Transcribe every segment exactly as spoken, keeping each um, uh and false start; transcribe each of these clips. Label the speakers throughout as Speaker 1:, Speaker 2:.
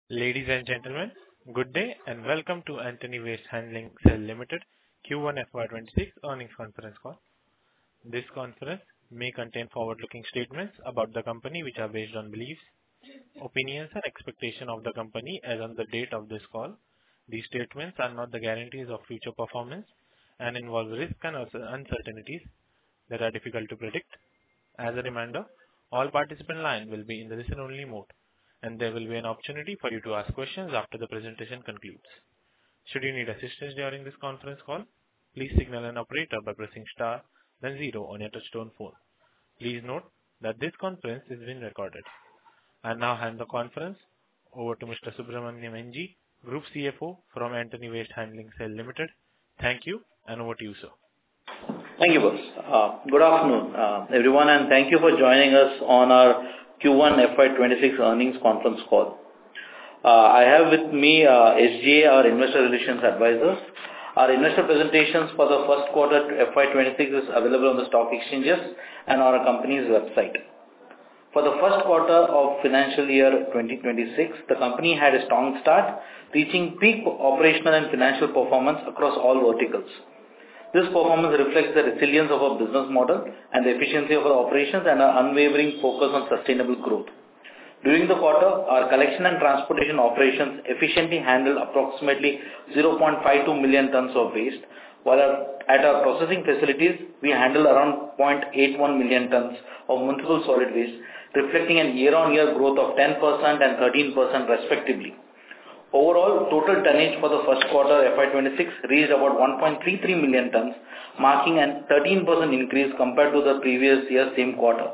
Speaker 1: Ladies and gentlemen, good day and welcome to Antony Waste Handling Cell Limited Q one F Y twenty-six earnings conference call. This conference may contain forward-looking statements about the company which are based on beliefs, opinions and expectation of the company as on the date of this call. These statements are not the guarantees of future performance and involve risks and uncertainties that are difficult to predict. As a reminder, all participant line will be in the listen-only mode, and there will be an opportunity for you to ask questions after the presentation concludes. Should you need assistance during this conference call, please signal an operator by pressing star then zero on your touchtone phone. Please note that this conference is being recorded. I now hand the conference over to Mister Subramaniam N G, Group C F O from Antony Waste Handling Cell Limited. Thank you, and over to you, sir.
Speaker 2: Thank you, boss. Uh, good afternoon, uh, everyone, and thank you for joining us on our Q one F Y twenty-six earnings conference call. Uh, I have with me uh, S G A, our investor relations advisors. Our investor presentations for the first quarter F Y twenty-six is available on the stock exchanges and on our company's website. For the first quarter of financial year twenty twenty-six, the company had a strong start, reaching peak operational and financial performance across all verticals. This performance reflects the resilience of our business model and the efficiency of our operations and our unwavering focus on sustainable growth. During the quarter, our collection and transportation operations efficiently handled approximately zero point five two million tons of waste, while at our processing facilities, we handled around zero point eight one million tons of municipal solid waste, reflecting an year-on-year growth of ten percent and thirteen percent respectively. Overall, total tonnage for the first quarter F Y twenty-six reached about one point three three million tons, marking a thirteen percent increase compared to the previous year's same quarter.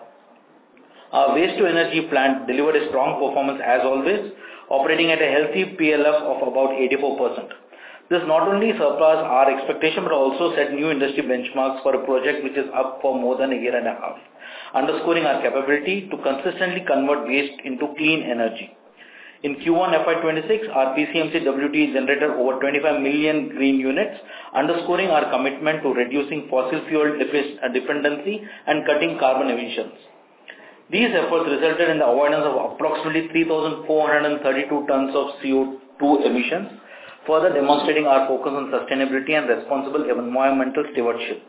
Speaker 2: Our waste-to-energy plant delivered a strong performance as always, operating at a healthy P L F of about eighty-four percent. This not only surpassed our expectation but also set new industry benchmarks for a project which is up for more than a year and a half, underscoring our capability to consistently convert waste into clean energy. In Q one F Y twenty-six, our P C M C W T generated over twenty-five million green units, underscoring our commitment to reducing fossil fuel dependency and cutting carbon emissions. These efforts resulted in the avoidance of approximately three thousand four hundred thirty-two tons of C O two emissions, further demonstrating our focus on sustainability and responsible environmental stewardship.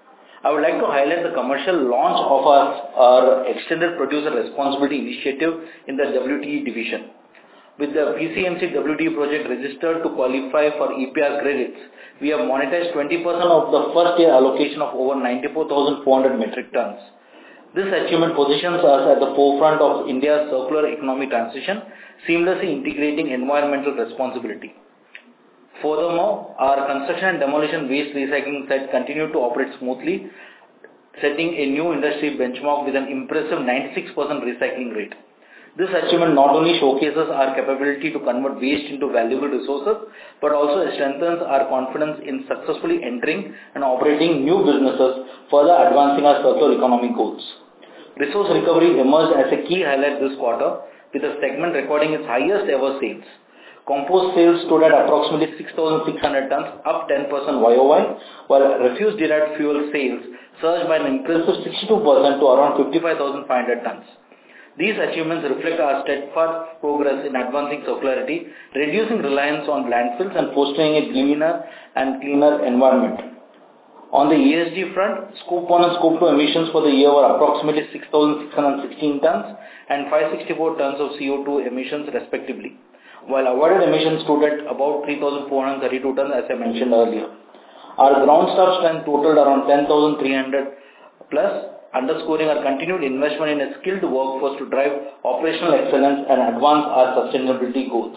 Speaker 2: I would like to highlight the commercial launch of our, our Extended Producer Responsibility Initiative in the W T E division. With the P C M C W T E project registered to qualify for E P R credits, we have monetized twenty percent of the first year allocation of over ninety-four thousand four hundred metric tons. This achievement positions us at the forefront of India's circular economy transition, seamlessly integrating environmental responsibility. Furthermore, our construction and demolition waste recycling site continued to operate smoothly, setting a new industry benchmark with an impressive ninety-six percent recycling rate. This achievement not only showcases our capability to convert waste into valuable resources, but also strengthens our confidence in successfully entering and operating new businesses, further advancing our circular economy goals. Resource recovery emerged as a key highlight this quarter, with the segment recording its highest ever sales. Compost sales stood at approximately six thousand six hundred tons, up ten percent Y O Y, while refuse-derived fuel sales surged by an impressive sixty-two percent to around fifty-five thousand five hundred tons. These achievements reflect our steadfast progress in advancing circularity, reducing reliance on landfills and fostering a greener and cleaner environment. On the E S G front, Scope one and Scope two emissions for the year were approximately six thousand six hundred sixteen tons and five hundred sixty-four tons of C O two emissions respectively, while avoided emissions stood at about three thousand four hundred thirty-two tons as I mentioned earlier. Our ground staff strength totaled around ten thousand three hundred plus, underscoring our continued investment in a skilled workforce to drive operational excellence and advance our sustainability goals.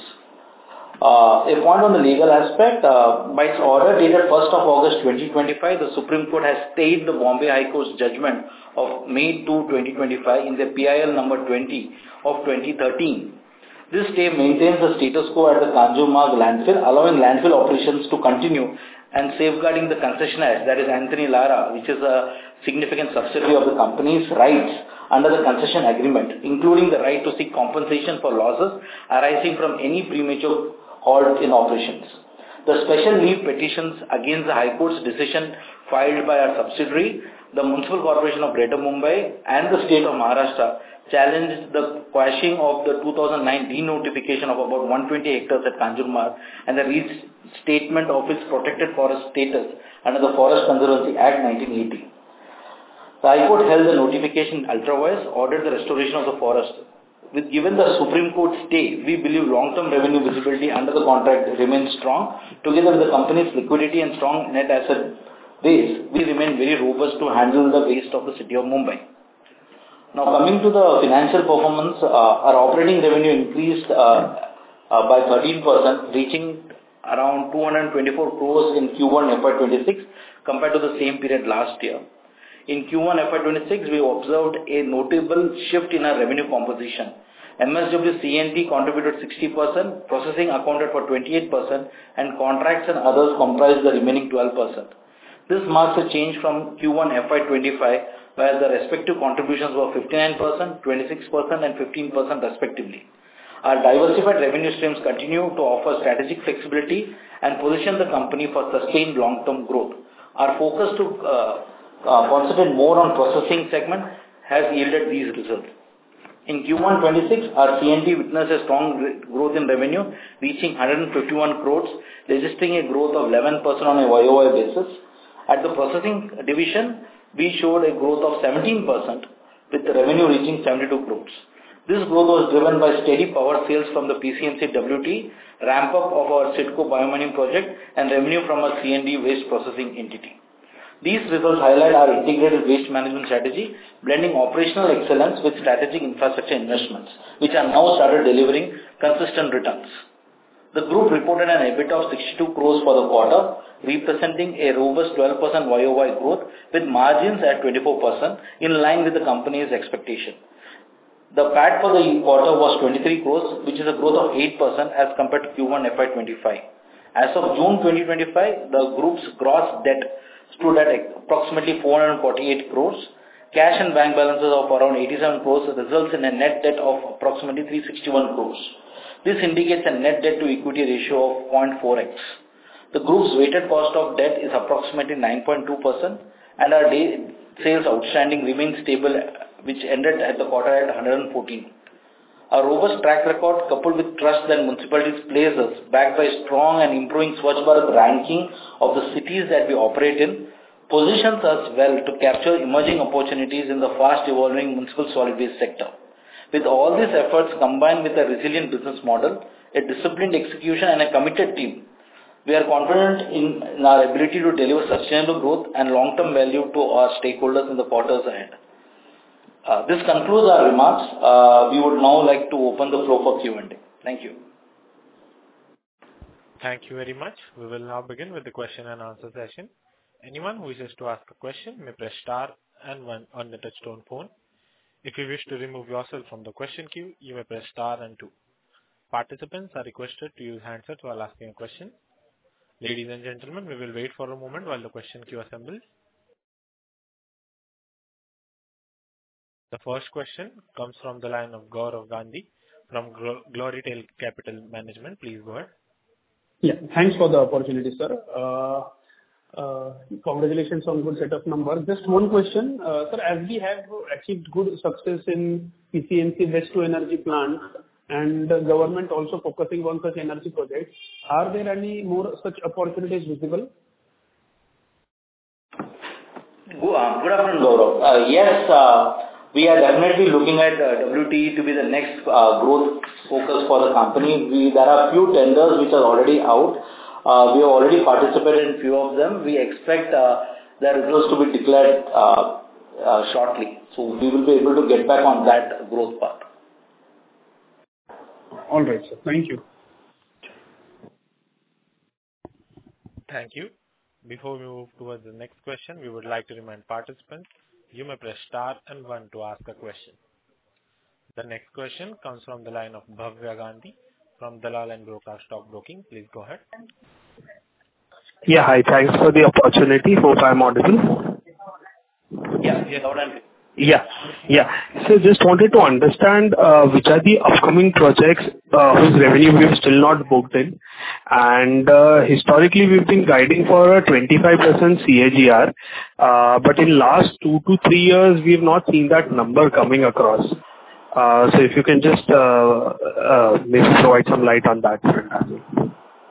Speaker 2: Uh, a point on the legal aspect, uh, by its order dated first of August twenty twenty-five, the Supreme Court has stayed the Bombay High Court's judgment of May second, twenty twenty-five in the P I L number twenty of twenty thirteen. This stay maintains the status quo at the Kanjurmarg landfill, allowing landfill operations to continue and safeguarding the concessionaire, that is Antony Lara, which is a significant subsidiary of the company's rights under the concession agreement, including the right to seek compensation for losses arising from any premature halt in operations. The special leave petitions against the High Court's decision filed by our subsidiary, the Municipal Corporation of Greater Mumbai and the State of Maharashtra challenged the quashing of the two thousand nine denotification of about one hundred twenty hectares at Kanjurmarg and the restatement of its protected forest status under the Forest Conservancy Act nineteen eighty. The High Court held the notification ultra vires, ordered the restoration of the forest. With given the Supreme Court stay, we believe long-term revenue visibility under the contract remains strong. Together with the company's liquidity and strong net asset base, we remain very robust to handle the waste of the city of Mumbai. Now coming to the financial performance, uh, our operating revenue increased uh, uh, by thirteen percent, reaching around two hundred twenty-four crores in Q one F Y twenty-six compared to the same period last year. In Q one F Y twenty-six, we observed a notable shift in our revenue composition. M S W C N T contributed sixty percent, processing accounted for twenty-eight percent, and contracts and others comprised the remaining twelve percent. This marks a change from Q one F Y twenty-five, where the respective contributions were fifty-nine percent, twenty-six percent, and fifteen percent respectively. Our diversified revenue streams continue to offer strategic flexibility and position the company for sustained long-term growth. Our focus to uh, uh, concentrate more on processing segment has yielded these results. In Q one twenty-six, our C N T witnessed a strong growth in revenue, reaching one hundred fifty-one crores, registering a growth of eleven percent on a Y O Y basis. At the processing division, we showed a growth of seventeen percent, with the revenue reaching seventy-two crores. This growth was driven by steady power sales from the P C M C W T, ramp up of our CIDCO biomining project, and revenue from our C N D waste processing entity. These results highlight our integrated waste management strategy, blending operational excellence with strategic infrastructure investments, which are now started delivering consistent returns. The group reported an EBITDA of sixty-two crores for the quarter, representing a robust twelve percent Y O Y growth with margins at twenty-four percent, in line with the company's expectation. The P A T for the quarter was twenty-three crores, which is a growth of eight percent as compared to Q one F Y twenty-five. As of June twenty twenty-five, the group's gross debt stood at approximately four hundred forty-eight crores. Cash and bank balances of around eighty-seven crores results in a net debt of approximately three hundred sixty-one crores. This indicates a net debt to equity ratio of zero point four x. The group's weighted cost of debt is approximately nine point two percent, and our day sales outstanding remains stable, which ended at the quarter at one hundred fourteen. Our robust track record, coupled with trust that municipalities place us, backed by strong and improving Swachh Bharat ranking of the cities that we operate in, positions us well to capture emerging opportunities in the fast-evolving municipal solid waste sector. With all these efforts combined with a resilient business model, a disciplined execution, and a committed team, we are confident in, in our ability to deliver sustainable growth and long-term value to our stakeholders in the quarters ahead. Uh, this concludes our remarks. Uh, we would now like to open the floor for Q and A. Thank you.
Speaker 1: Thank you very much. We will now begin with the question and answer session. Anyone who wishes to ask a question may press star and one on the touchtone phone. If you wish to remove yourself from the question queue, you may press star and two. Participants are requested to use handsets while asking a question. Ladies and gentlemen, we will wait for a moment while the question queue assembles. The first question comes from the line of Gaurav Gandhi from Glorytail Capital Management. Please go ahead.
Speaker 3: Yeah, thanks for the opportunity, sir. Uh, uh, congratulations on good set of numbers. Just one question, uh, sir. As we have achieved good success in P C M C waste to energy plants and the government also focusing on such energy projects, are there any more such opportunities visible?
Speaker 2: Good, uh, good afternoon, Gaurav. Uh, yes. Uh, We are definitely looking at uh, W T E to be the next uh, growth focus for the company. We, there are few tenders which are already out. Uh, we have already participated in few of them. We expect uh, the results to be declared uh, uh, shortly. So we will be able to get back on that growth path.
Speaker 3: All right, sir. Thank you.
Speaker 1: Thank you. Before we move towards the next question, we would like to remind participants, you may press star and one to ask a question. The next question comes from the line of Bhavya Gandhi from Dalal and Broacha Stock Broking. Please go ahead.
Speaker 4: Yeah, hi. Thanks for the opportunity. Hope I'm audible.
Speaker 2: Yeah, yes, audible.
Speaker 4: Yeah, yeah. So just wanted to understand uh, which are the upcoming projects uh, whose revenue we've still not booked in. And uh, historically, we've been guiding for a twenty-five percent C A G R. Uh, but in last two to three years, we've not seen that number coming across. Uh, So if you can just uh, uh, maybe provide some light on that front as well.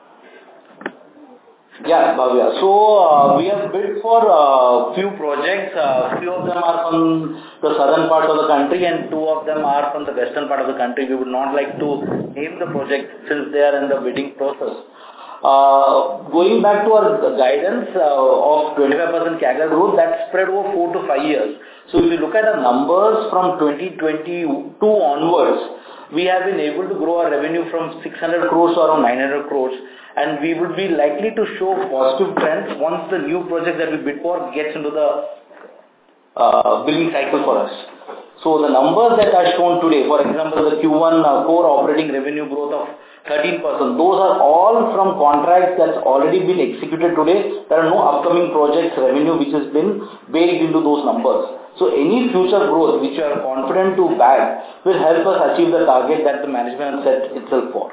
Speaker 2: Yeah, Bhavya. So, uh, we have bid for uh, few projects. Uh, Few of them are from the southern part of the country, and two of them are from the western part of the country. We would not like to name the project since they are in the bidding process. Uh, Going back to our guidance uh, of twenty-five percent C A G R growth, that's spread over four to five years. So if you look at the numbers from twenty twenty-two onwards, we have been able to grow our revenue from six hundred crores to around nine hundred crores, and we would be likely to show positive trends once the new project that we bid for gets into the uh, billing cycle for us. So the numbers that are shown today, for example, the Q one uh, core operating revenue growth of thirteen percent, those are all from contracts that's already been executed today. There are no upcoming projects revenue which has been baked into those numbers. So any future growth which you are confident to bag will help us achieve the target that the management has set itself for.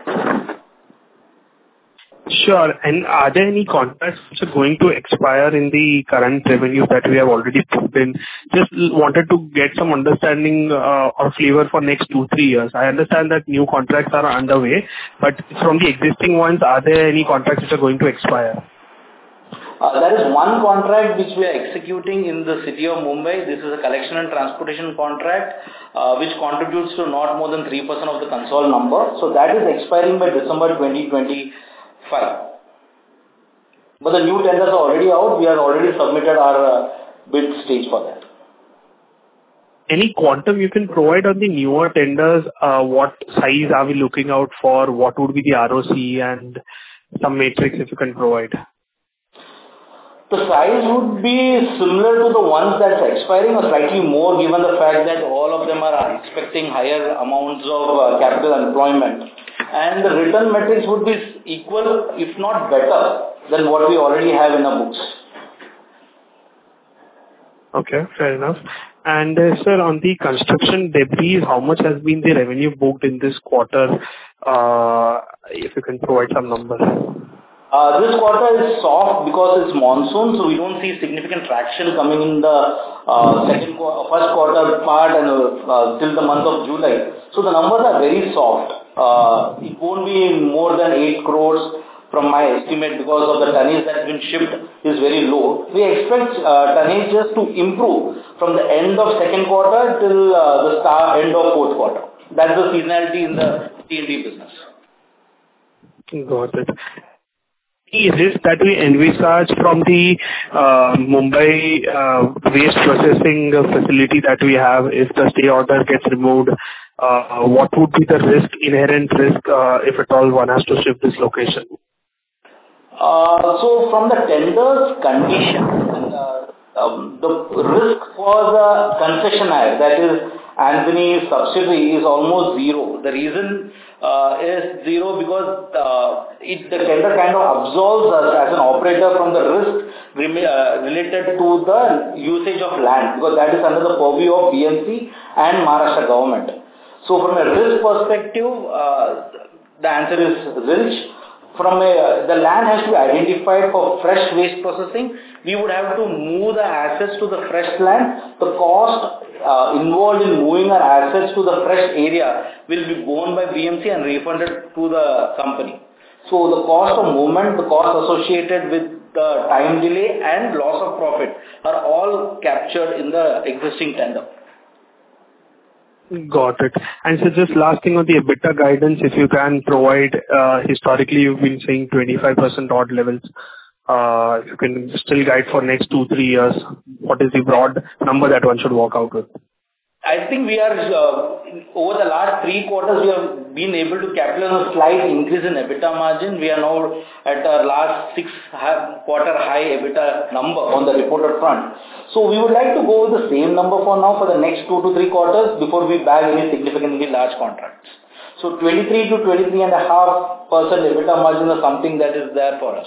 Speaker 4: Sure. And are there any contracts which are going to expire in the current revenue that we have already put in? Just wanted to get some understanding uh, or flavor for next two, three years. I understand that new contracts are underway, but from the existing ones, are there any contracts which are going to expire?
Speaker 2: Uh, there is one contract which we are executing in the city of Mumbai. This is a collection and transportation contract uh, which contributes to not more than three percent of the consolidated number. So that is expiring by December twenty twenty-five. But the new tenders are already out. We have already submitted our uh, bid stage for that.
Speaker 4: Any quantum you can provide on the newer tenders? Uh, what size are we looking out for? What would be the R O C and some matrix if you can provide?
Speaker 2: The size would be similar to the ones that's expiring or slightly more given the fact that all of them are expecting higher amounts of uh, capital employment. And the return metrics would be equal, if not better, than what we already have in our books.
Speaker 4: Okay, fair enough. And uh, sir, on the construction debris, how much has been the revenue booked in this quarter? Uh, if you can provide some numbers.
Speaker 2: Uh, this quarter is soft because it's monsoon, so we don't see significant traction coming in the uh, second qu- first quarter part and uh, till the month of July. So the numbers are very soft. Uh, it won't be more than eight crores from my estimate because of the tonnage that's been shipped is very low. We expect uh, tonnage just to improve from the end of second quarter till uh, the start end of fourth quarter. That's the seasonality in the T and D business.
Speaker 4: Got it. The risk that we envisage from the uh, Mumbai uh, waste processing facility that we have, if the stay order gets removed, uh, what would be the risk, inherent risk, uh, if at all one has to shift this location?
Speaker 2: Uh, so from the tender's condition, uh, um, the risk for the concessionaire, that is Antony's subsidiary, is almost zero. The reason uh, is zero because uh, it, the tender kind of absolves us as an operator from the risk rem- uh, related to the usage of land, because that is under the purview of B M C and Maharashtra government. So from a risk perspective, uh, the answer is zilch. From a, the land has to be identified for fresh waste processing. We would have to move the assets to the fresh land. The cost uh, involved in moving our assets to the fresh area will be borne by B M C and refunded to the company. So the cost of movement, the cost associated with the time delay and loss of profit are all captured in the existing tender.
Speaker 4: Got it. And so just last thing on the EBITDA guidance, if you can provide, uh, historically you've been saying twenty-five percent odd levels. Uh, if you can still guide for next two, three years, what is the broad number that one should walk out with?
Speaker 2: I think we are, uh, over the last three quarters, we have been able to capitalize on a slight increase in EBITDA margin. We are now at our last six quarter high EBITDA number on the reported front. So we would like to go with the same number for now for the next two to three quarters before we bag any significantly large contracts. So twenty-three to twenty-three point five percent EBITDA margin is something that is there for us.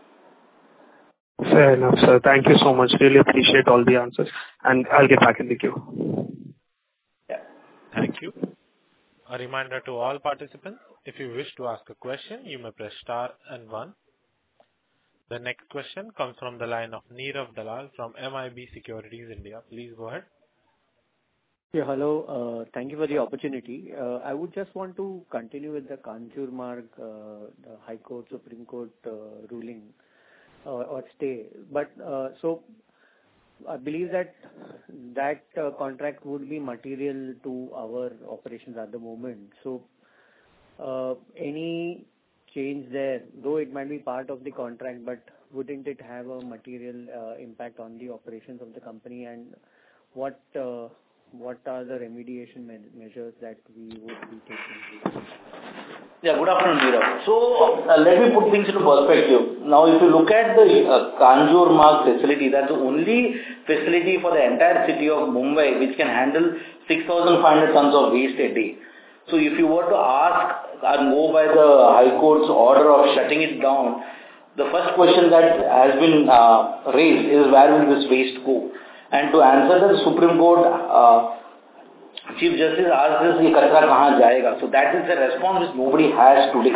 Speaker 4: Fair enough, sir. Thank you so much. Really appreciate all the answers. And I'll get back in the queue.
Speaker 1: Thank you. A reminder to all participants, if you wish to ask a question, you may press star and one. The next question comes from the line of Neerav Dalal from M I B Securities India. Please go ahead.
Speaker 5: Yeah, hello. Uh, Thank you for the opportunity. Uh, I would just want to continue with the Kanjurmarg, uh, the High Court, Supreme Court uh, ruling uh, or stay. But uh, so I believe that that uh, contract would be material to our operations at the moment. So uh, any change there, though it might be part of the contract, but wouldn't it have a material uh, impact on the operations of the company? And what uh, what are the remediation me- measures that we would be taking?
Speaker 2: Yeah, good afternoon, Nirav. So, uh, let me put things into perspective. Now, if you look at the uh, Kanjurmarg facility, that's the only facility for the entire city of Mumbai which can handle six thousand five hundred tons of waste a day. So, if you were to ask and go by the High Court's order of shutting it down, the first question that has been uh, raised is where will this waste go? And to answer that, the Supreme Court uh, Chief Justice asked us, "Ye kachra kahan jayega?" So that is a response which nobody has today.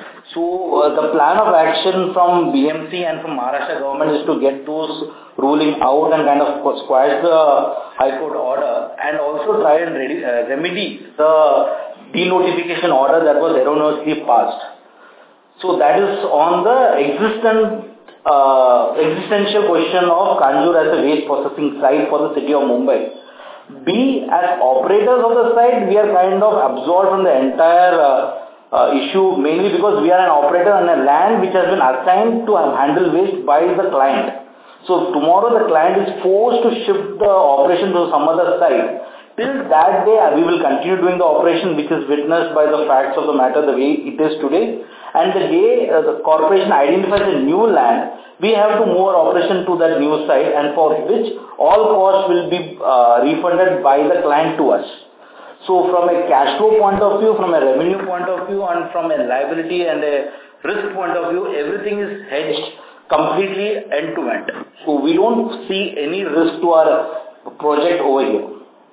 Speaker 2: So uh, the plan of action from B M C and from Maharashtra government is to get those ruling out and kind of squash the High Court order and also try and ready, uh, remedy the denotification order that was erroneously passed. So that is on the existent, uh, existential question of Kanjur as a waste processing site for the city of Mumbai. B, as operators of the site, we are kind of absorbed from the entire uh, uh, issue, mainly because we are an operator on a land which has been assigned to handle waste by the client. So tomorrow the client is forced to shift the operation to some other site. Till that day, we will continue doing the operation which is witnessed by the facts of the matter the way it is today. And the day uh, the corporation identifies a new land, we have to move our operation to that new site, and for which all costs will be uh, refunded by the client to us. So from a cash flow point of view, from a revenue point of view, and from a liability and a risk point of view, everything is hedged completely end to end. So we don't see any risk to our project over here.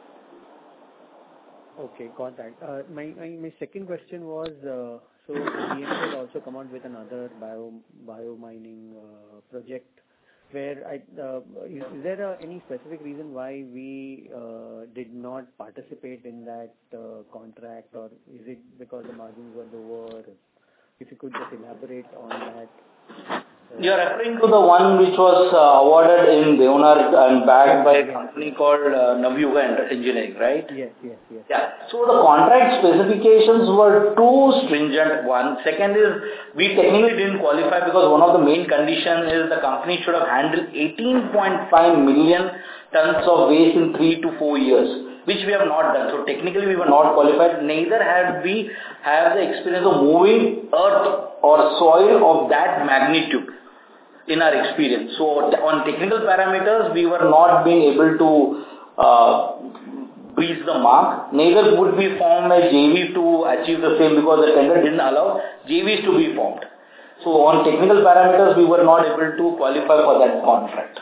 Speaker 5: Okay, got that. Uh, my, my my second question was, uh, so B M C has also come out with another bio bio mining uh, project. Where I uh, is, is there a, any specific reason why we uh, did not participate in that uh, contract, or is it because the margins were lower? If you could just elaborate on that.
Speaker 2: You are referring to the one which was uh, awarded in Deonar and backed by a company called uh, Navyuga Engineering, right?
Speaker 5: Yes, yes, yes.
Speaker 2: Yeah. So the contract specifications were too stringent, one. Second is, we technically didn't qualify because one of the main conditions is the company should have handled eighteen point five million tons of waste in three to four years, which we have not done. So technically we were not qualified. Neither had we have the experience of moving earth or soil of that magnitude in our experience. So on technical parameters, we were not being able to uh, reach the mark. Neither would we form a J V to achieve the same because the tender didn't allow J Vs to be formed. So on technical parameters, we were not able to qualify for that contract.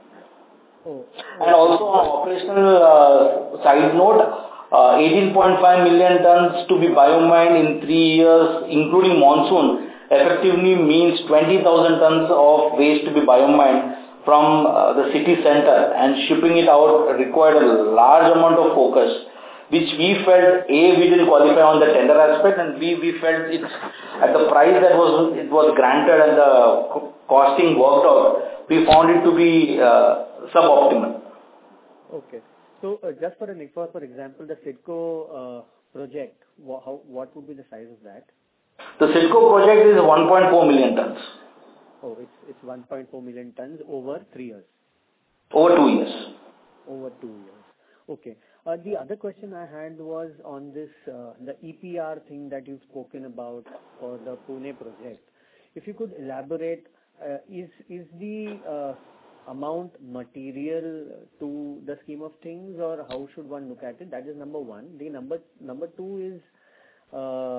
Speaker 5: Oh.
Speaker 2: And also on operational uh, side note, uh, eighteen point five million tons to be biomined in three years, including monsoon, effectively means twenty thousand tons of waste to be biomined from uh, the city center, and shipping it out required a large amount of focus, which we felt, A, we didn't qualify on the tender aspect, and B, we felt it's at the price that was it was granted and the costing worked out, we found it to be uh, suboptimal.
Speaker 5: Okay. So uh, just for an for, for example, the CIDCO uh, project, wha- how, what would be the size of that?
Speaker 2: The CIDCO project is one point four million tons.
Speaker 5: Oh, it's it's one point four million tons over three years.
Speaker 2: Over two years.
Speaker 5: Over two years. Okay. Uh, the other question I had was on this uh, the E P R thing that you've spoken about for the Pune project. If you could elaborate, uh, is is the uh, amount material to the scheme of things, or how should one look at it? That is number one. The number number two is uh,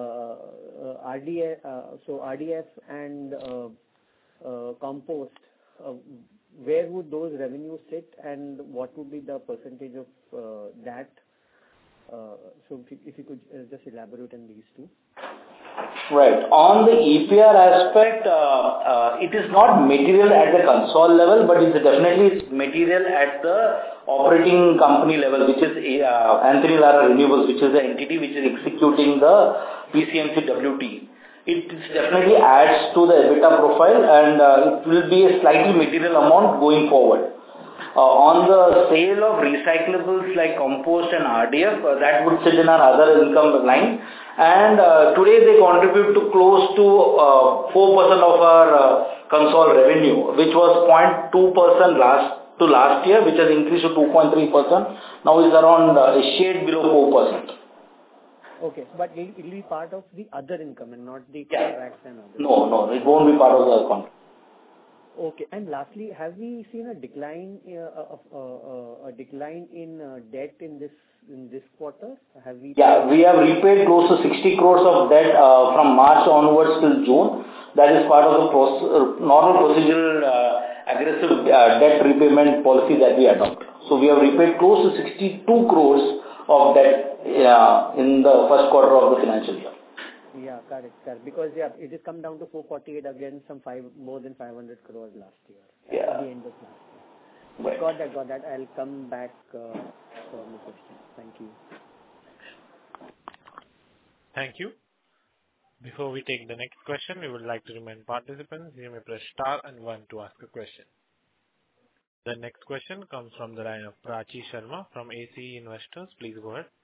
Speaker 5: uh, R D F. Uh, so R D F and uh, uh, compost. Uh, where would those revenues sit, and what would be the percentage of uh, that? Uh, so if you, if you could uh, just elaborate on these two.
Speaker 2: Right. On the E P R aspect, uh, uh, it is not material at the console level, but it's definitely material at the operating company level, which is uh, Antony Lara Renewables, which is the entity which is executing the P C M C W T. It definitely adds to the EBITDA profile, and uh, it will be a slightly material amount going forward. Uh, on the sale of recyclables like compost and R D F, uh, that would sit in our other income line. And uh, today they contribute to close to uh, four percent of our uh, consol revenue, which was zero point two percent last to last year, which has increased to two point three percent. Now is around uh, a shade below four percent.
Speaker 5: Okay, but it will be part of the other income and not the
Speaker 2: yeah.
Speaker 5: contracts and others.
Speaker 2: No, no, it won't be part of the contract.
Speaker 5: Okay, and lastly, have we seen a decline uh, of uh, uh, a decline in uh, debt in this in this quarter? Have we?
Speaker 2: Yeah, we have repaid close to sixty crores of debt uh, from March onwards till June. That is part of the proce- normal procedural uh, aggressive uh, debt repayment policy that we adopt. So we have repaid close to sixty-two crores of debt uh, in the first quarter of the financial year.
Speaker 5: Yeah, correct, correct. Because yeah, it has come down to four forty-eight again, some five more than five hundred crores last year.
Speaker 2: Yeah.
Speaker 5: At the end of last year.
Speaker 2: Right.
Speaker 5: Got that, got that. I'll come back uh, for more questions. Thank you.
Speaker 1: Thank you. Before we take the next question, we would like to remind participants you may press star and one to ask a question. The next question comes from the line of Prachi Sharma from A C E Investors. Please go ahead.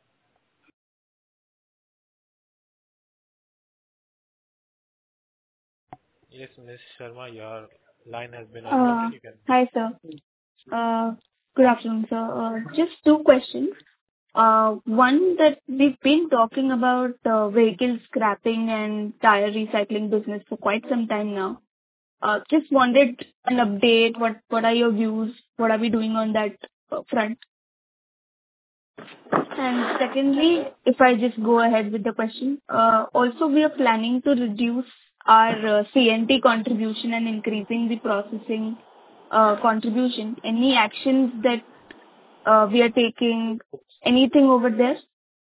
Speaker 1: Yes, Miz Sharma, your line has been unmuted.
Speaker 6: Uh,
Speaker 1: You can.
Speaker 6: Hi, sir. Uh, Good afternoon, sir. Uh, Just two questions. Uh, One, that we've been talking about uh, vehicle scrapping and tire recycling business for quite some time now. Uh, Just wanted an update. What What are your views? What are we doing on that uh, front? And secondly, if I just go ahead with the question, uh, also we are planning to reduce our uh, C N T contribution and increasing the processing uh, contribution. Any actions that uh, we are taking, anything over there?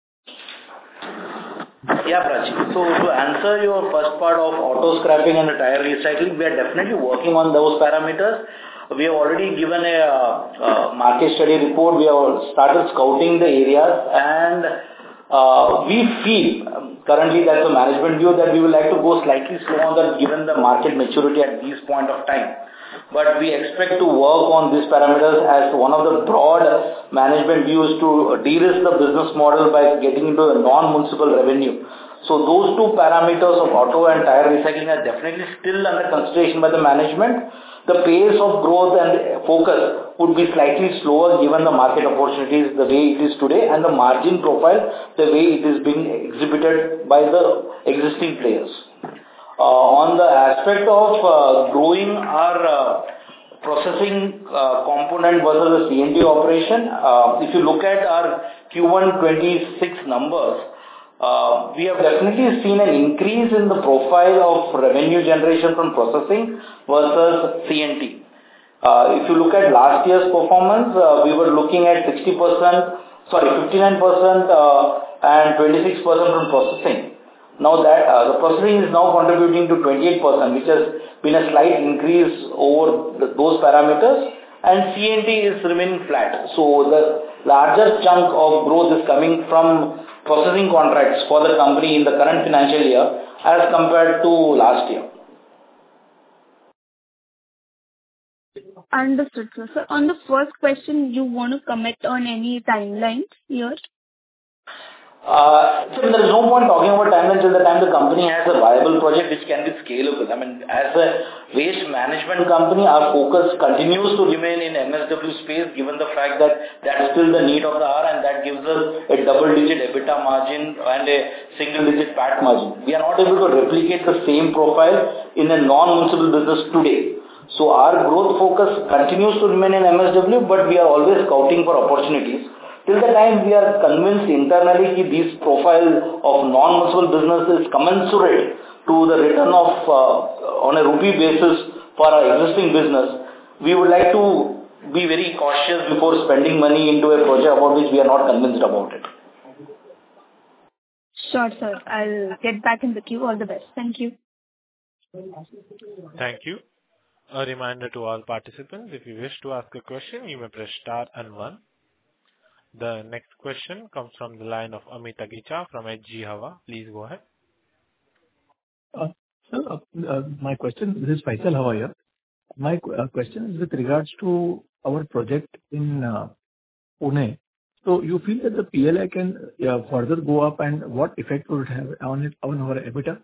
Speaker 2: Yeah, Prachi. So to answer your first part of auto scrapping and the tire recycling, we are definitely working on those parameters. We have already given a uh, uh, market study report. We have started scouting the areas, and uh, we feel um, currently that's a management view that we would like to go slightly slow on that given the market maturity at this point of time. But we expect to work on these parameters as one of the broad management views to de-risk the business model by getting into a non-municipal revenue. So those two parameters of auto and tire recycling are definitely still under consideration by the management. The pace of growth and focus would be slightly slower given the market opportunities the way it is today and the margin profile the way it is being exhibited by the existing players. Uh, on the aspect of uh, growing our uh, processing uh, component versus the C N T operation, uh, if you look at our Q one twenty-six numbers, uh, we have definitely seen an increase in the profile of revenue generation from processing versus C N T. Uh, if you look at last year's performance, uh, we were looking at sixty percent, sorry, fifty-nine percent uh, and twenty-six percent from processing. Now that uh, the processing is now contributing to twenty-eight percent, which has been a slight increase over the, those parameters, and C N T is remaining flat. So the larger chunk of growth is coming from processing contracts for the company in the current financial year as compared to last year.
Speaker 6: Understood, sir. So on the first question, you want to comment on any timelines here?
Speaker 2: Uh, so there is no point talking about timeline till the time the company has a viable project which can be scalable. I mean, as a waste management company, our focus continues to remain in M S W space given the fact that that's still the need of the hour and that gives us a double-digit EBITDA margin and a single-digit P A T margin. We are not able to replicate the same profile in a non-municipal business today. So our growth focus continues to remain in M S W, but we are always scouting for opportunities. Till the time we are convinced internally that this profile of non-municipal business is commensurate to the return of uh, on a rupee basis for our existing business, we would like to be very cautious before spending money into a project about which we are not convinced about it.
Speaker 6: Sure, sir. I'll get back in the queue. All the best. Thank you.
Speaker 1: Thank you. A reminder to all participants, if you wish to ask a question, you may press star and one. The next question comes from the line of Amit Agicha from H G Hawa. Please go ahead.
Speaker 7: Uh, Sir, uh, uh, my question, this is Faisal Hawa here. My qu- uh, question is with regards to our project in uh, Pune. So you feel that the P L I can uh, further go up, and what effect would it have on it, on our EBITDA?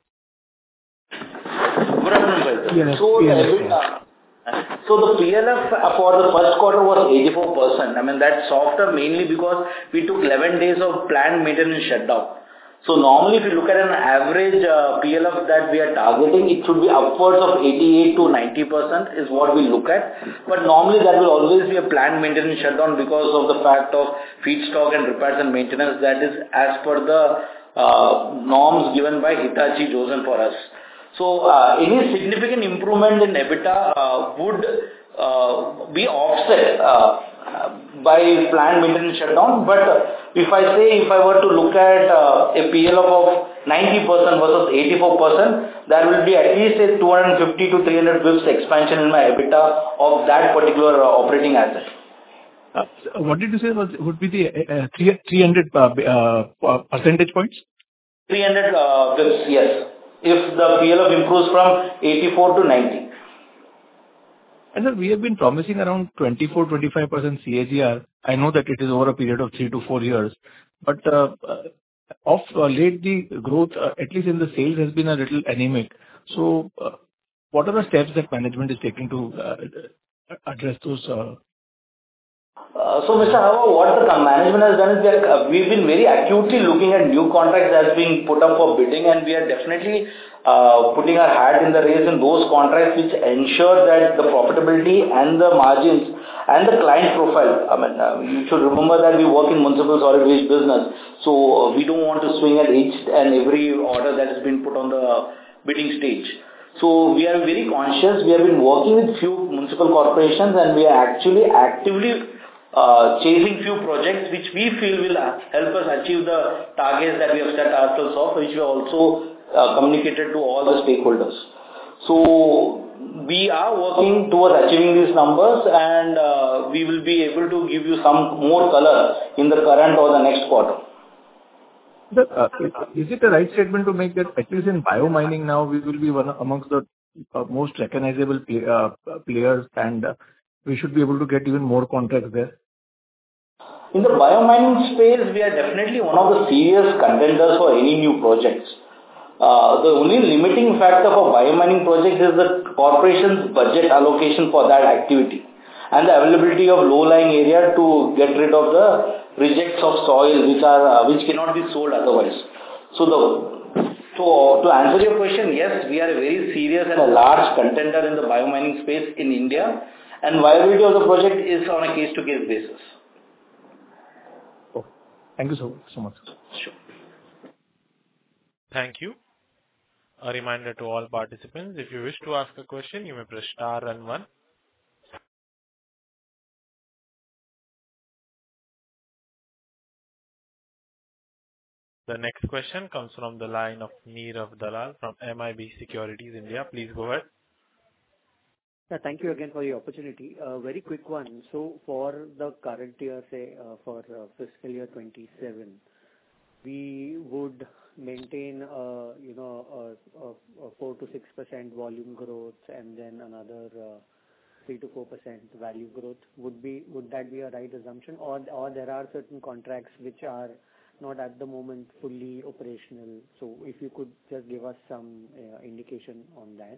Speaker 2: Good afternoon, Faisal.
Speaker 7: P L F,
Speaker 2: So the
Speaker 7: P L F,
Speaker 2: EBITDA, so the P L F for the first quarter was eighty-four percent. I mean, that's softer mainly because we took eleven days of planned maintenance shutdown. So normally, if you look at an average uh, P L F that we are targeting, it should be upwards of eighty-eight to ninety percent is what we look at. But normally, there will always be a planned maintenance shutdown because of the fact of feedstock and repairs and maintenance that is as per the uh, norms given by Hitachi chosen for us. So uh, any significant improvement in EBITDA uh, would uh, be offset uh, by planned maintenance shutdown. But uh, if I say, if I were to look at uh, a P L F of ninety percent versus eighty-four percent, there will be at least a two hundred fifty to three hundred bips expansion in my EBITDA of that particular uh, operating asset.
Speaker 7: Uh, so what did you say was would be the uh, three, three hundred uh, uh, percentage points?
Speaker 2: three hundred uh, bips, yes. If the P L F improves from eighty-four to ninety.
Speaker 7: And sir, we have been promising around twenty-four to twenty-five percent C A G R. I know that it is over a period of three to four years, but uh, uh, of uh, late the growth, uh, at least in the sales, has been a little anemic. So, uh, what are the steps that management is taking to uh, address those? Uh...
Speaker 2: Uh, so, Mister Hawa, what the management has done is that uh, we've been very acutely looking at new contracts as being put up for bidding, and we are definitely uh, putting our hat in the race in those contracts which ensure that the profitability and the margins and the client profile. I mean, uh, you should remember that we work in municipal solid waste business, so uh, we don't want to swing at each and every order that has been put on the bidding stage. So we are very conscious. We have been working with few municipal corporations, and we are actually actively Uh, chasing few projects which we feel will uh, help us achieve the targets that we have set ourselves off, which we also uh, communicated to all the stakeholders. So we are working towards achieving these numbers, and uh, we will be able to give you some more color in the current or the next quarter.
Speaker 7: But, uh, is it a right statement to make that at least in biomining now we will be one amongst the uh, most recognizable play, uh, players, and uh, we should be able to get even more contracts there?
Speaker 2: In the biomining space, we are definitely one of the serious contenders for any new projects. Uh, the only limiting factor for biomining projects is the corporation's budget allocation for that activity and the availability of low-lying area to get rid of the rejects of soil which are uh, which cannot be sold otherwise. So, the so to answer your question, yes, we are a very serious and a large contender in the biomining space in India, and viability of the project is on a case-to-case basis.
Speaker 7: Thank you so, so much.
Speaker 2: Sure.
Speaker 1: Thank you. A reminder to all participants, if you wish to ask a question, you may press star and one. The next question comes from the line of Neerav Dalal from M I B Securities India. Please go ahead.
Speaker 5: Yeah, thank you again for the opportunity. A uh, very quick one. So for the current year, say uh, for uh, fiscal year twenty-seven, we would maintain, uh, you know, a, a, a four to six percent volume growth, and then another uh, three to four percent value growth. Would be would that be a right assumption, or or there are certain contracts which are not at the moment fully operational? So if you could just give us some uh, indication on that.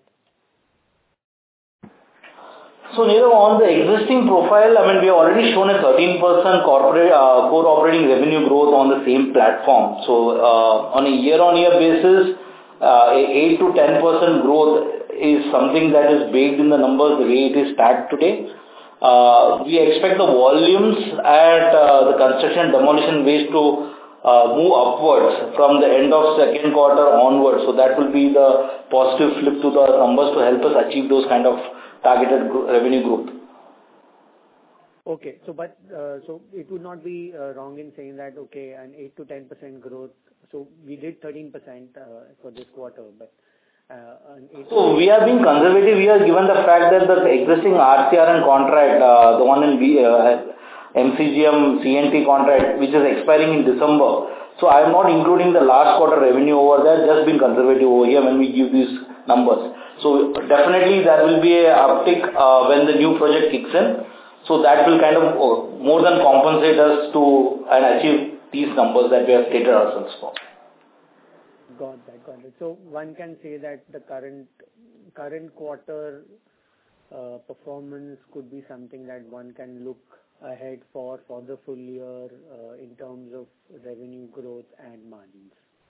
Speaker 2: So, Neerav, on the existing profile, I mean, we have already shown a thirteen percent corporate uh, core operating revenue growth on the same platform. So, uh, on a year-on-year basis, uh, a eight to ten percent growth is something that is baked in the numbers the way it is tagged today. Uh, we expect the volumes at uh, the construction demolition waste to uh, move upwards from the end of second quarter onwards. So, that will be the positive flip to the numbers to help us achieve those kind of targeted revenue growth.
Speaker 5: Okay, so but uh, so it would not be uh, wrong in saying that okay, an eight to ten percent growth. So we did thirteen percent uh, for this quarter, but uh, an eight.
Speaker 2: So we are being conservative here given the fact that the existing R C R N contract, uh, the one in B, uh, M C G M C N T contract, which is expiring in December. So I am not including the last quarter revenue over there, just being conservative over here when we give these numbers. So definitely there will be a uptick uh, when the new project kicks in. So that will kind of uh, more than compensate us to and achieve these numbers that we have stated ourselves for.
Speaker 5: Got that, got it. So one can say that the current current quarter uh, performance could be something that one can look ahead for for the full year uh, in terms of revenue growth and margins.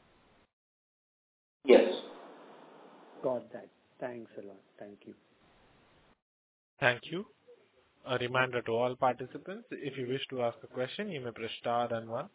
Speaker 2: Yes.
Speaker 5: Got that. Thanks a lot. Thank you.
Speaker 1: Thank you. A reminder to all participants, if you wish to ask a question, you may press star and one.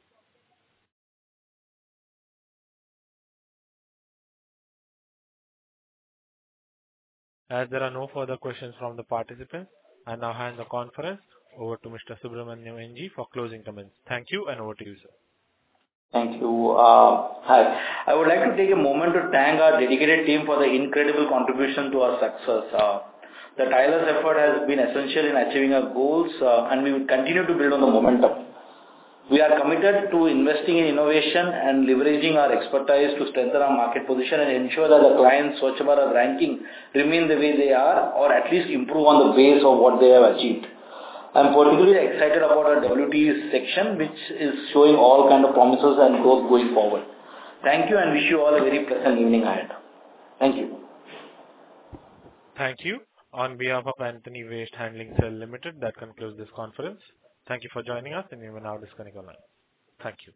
Speaker 1: As there are no further questions from the participants, I now hand the conference over to Mister Subramaniam N G for closing comments. Thank you, and over to you, sir.
Speaker 2: Thank you. Uh, hi. I would like to take a moment to thank our dedicated team for the incredible contribution to our success. Uh, the tireless effort has been essential in achieving our goals, uh, and we will continue to build on the momentum. We are committed to investing in innovation and leveraging our expertise to strengthen our market position and ensure that the client's Swachh Bharat ranking remain the way they are, or at least improve on the base of what they have achieved. I am particularly excited about our W T E section, which is showing all kind of promises and growth going forward. Thank you, and wish you all a very pleasant evening ahead. Thank you.
Speaker 1: Thank you. On behalf of Antony Waste Handling Cell Limited, that concludes this conference. Thank you for joining us, and you may now disconnect your line. Thank you.